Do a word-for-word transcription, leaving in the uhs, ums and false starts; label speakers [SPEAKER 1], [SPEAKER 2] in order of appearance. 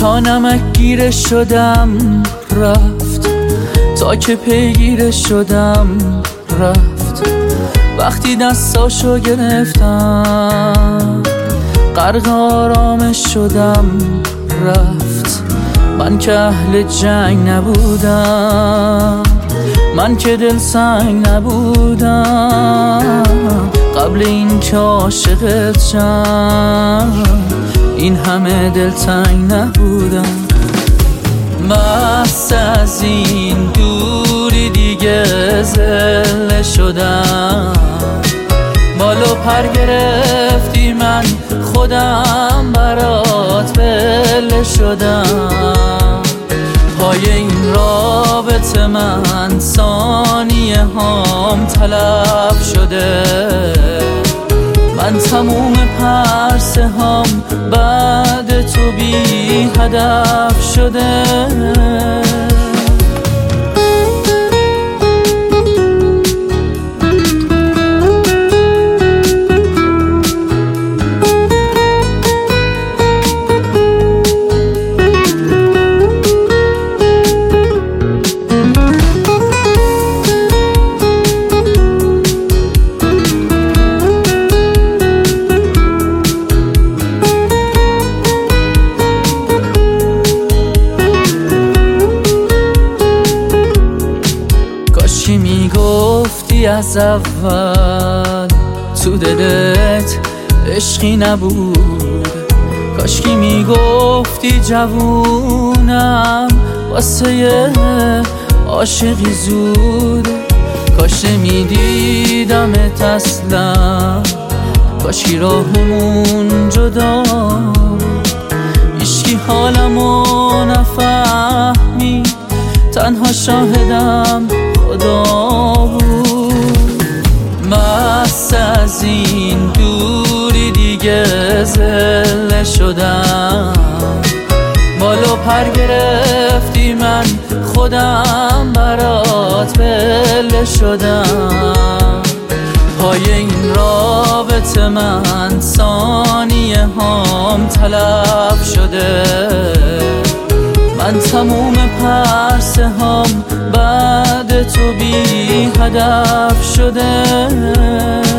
[SPEAKER 1] تا نمک گیره شدم رفت، تا که پیگیره شدم رفت. وقتی دستاشو گرفتم غرق آرامش شدم رفت. من که اهل جنگ نبودم، من که دل سنگ نبودم، قبل این که عاشقت شم این همه دلتنگ نبودم. مست از این دوری دیگه زله شدم، بالو پر گرفتی من خودم برات بله شدم. پای این رابطه من ثانیه هام تلف شده، من تموم پرسه هام بعد تو بی هدف شده. کاشکی میگفتی از اول تو دلت عشقی نبود، کاشکی میگفتی جوونم واسه عاشقی زود. کاش نمیدیدمت اصلا، کاشکی راهمون جدا، هیچکی حالمو نفهمی، تنها شاهدم خدا بود. مست از این دوری دیگه زله شدم، بالو پر گرفتی من خودم برات بله شدم. پای این رابطه من ثانیه هام تلف شده، من تموم پرسه هام بعد تو بی هدف شده.